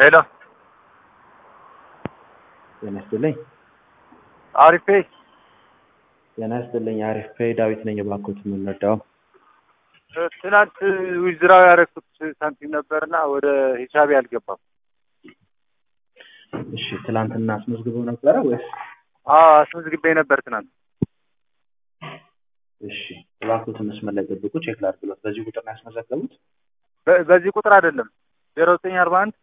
ሄሎ ጤና ይስጥልኝ። አሪፍ ነኝ። ጤና ይስጥልኝ። አሪፍ ዳዊት ነኝ። እባክዎት የምንረዳው ትናንት ዊዝድራው ያደረኩት ሳንቲም ነበርና ወደ ሂሳቤ አልገባም። እሺ፣ ትናንትና አስመዝግበው ነበረ ወይስ? አስመዝግቤ ነበር ትናንት። እሺ፣ እባክዎት መስመር ላይ ጠብቁ፣ ቼክ ላድርግሎት። በዚህ ቁጥር ነው ያስመዘገቡት? በዚህ ቁጥር አይደለም 0941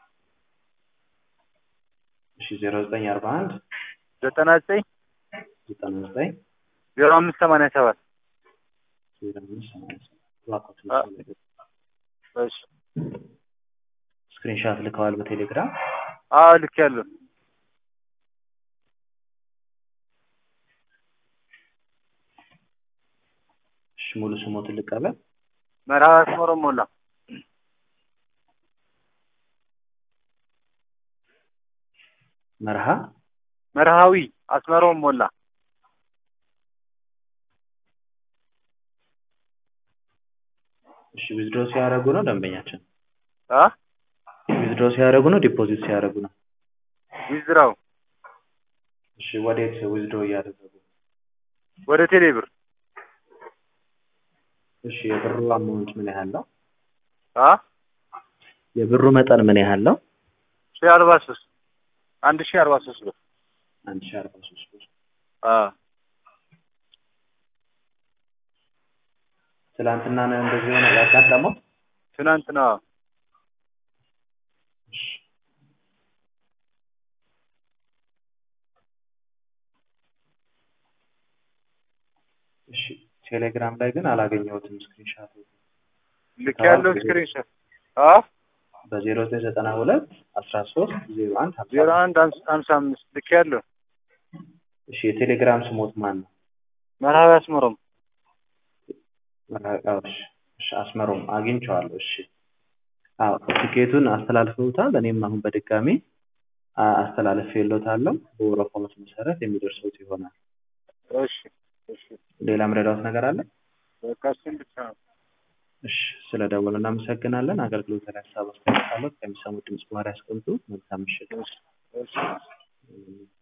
እሺ፣ 0941 99 99 0587 0587 እባክዎት መስመር ላይ ጠብቁ። እሺ፣ ስክሪንሻት ልከዋል በቴሌግራም? ልኬያለሁ። እሺ፣ ሙሉ ስሞትን ልቀበል? መርሃ አስመሮም ሞላ። መርሃዊ አስመሮም ሞላ። እሺ፣ ዊዝድሮ ሲያደርጉ ነው ደንበኛችን? አ ዊዝድሮ ሲያደርጉ ነው ዲፖዚት ሲያደርጉ ነው? ዊዝድራው። እሺ፣ ወዴት ዊዝድሮ እያደረጉ? ወደ ቴሌብር። እሺ፣ የብሩ አማውንት ምን ያህል ነው? አ የብሩ መጠን ምን ያህል ነው? 1043 1043 ብር። 1043 ብር። ትላንትና ነው እንደዚህ ሆነ ያጋጠመው? ትናንትና። እሺ፣ ቴሌግራም ላይ ግን አላገኘሁትም ስክሪንሻት። ልኬያለሁ ስክሪንሾት። በ0992 13 01 55 ልኬያለሁ። እሺ፣ የቴሌግራም ስሞት ማን ነው? መርሃዊ አስመሮም። እሺ፣ አስመሮም አግኝቼዋለሁ። እሺ፣ ቲኬቱን አስተላልፈውታል። እኔም አሁን በድጋሚ አስተላልፌልዎታለሁ። በወረፋው መሰረት የሚደርሰው ይሆናል። እሺ፣ ሌላ ምረዳዎት ነገር አለ? በቃ እሱን ብቻ ነው። እሺ፣ ስለደወሉ እናመሰግናለን። አገልግሎት ላይ ሀሳብ አስተያየት ካለዎት ከሚሰሙት ድምጽ በኋላ ያስቀምጡ። መልካም ምሽት። እሺ።